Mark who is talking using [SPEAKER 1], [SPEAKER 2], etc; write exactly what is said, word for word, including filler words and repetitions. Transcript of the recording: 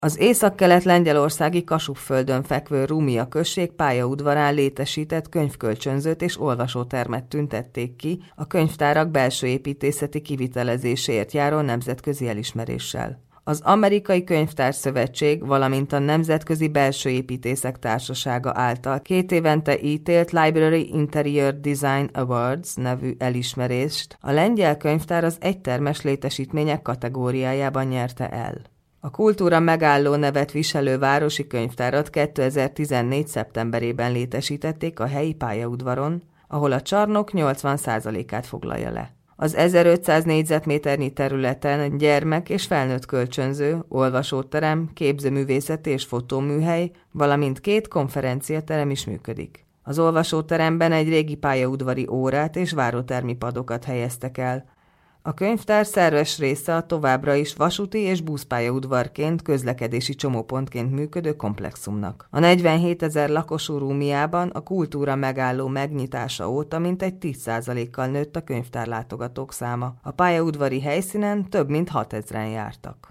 [SPEAKER 1] Az északkelet-lengyelországi Kasuh-földön fekvő Rumia község pályaudvarán létesített könyvkölcsönzőt és olvasótermet tüntették ki a könyvtárak belső építészeti kivitelezéséért járó nemzetközi elismeréssel. Az Amerikai Könyvtár-szövetség, valamint a Nemzetközi Belső Építészek Társasága által két évente ítélt Library Interior Design Awards nevű elismerést a lengyel könyvtár az egytermes létesítmények kategóriájában nyerte el. A kultúra megálló nevet viselő városi könyvtárat kétezer-tizennégy. szeptemberében létesítették a helyi pályaudvaron, ahol a csarnok nyolcvan százalékát foglalja le. Az ezerötszáz négyzetméternyi területen gyermek- és felnőtt kölcsönző, olvasóterem, képzőművészeti és fotóműhely, valamint két konferenciaterem is működik. Az olvasóteremben egy régi pályaudvari órát és várótermi padokat helyeztek el. A könyvtár szerves része a továbbra is vasúti és buszpályaudvarként, közlekedési csomópontként működő komplexumnak. A negyvenhétezer lakosú Rumiában a kultúra megálló megnyitása óta mintegy tíz százalékkal nőtt a könyvtár látogatók száma. A pályaudvari helyszínen több mint hatezren jártak.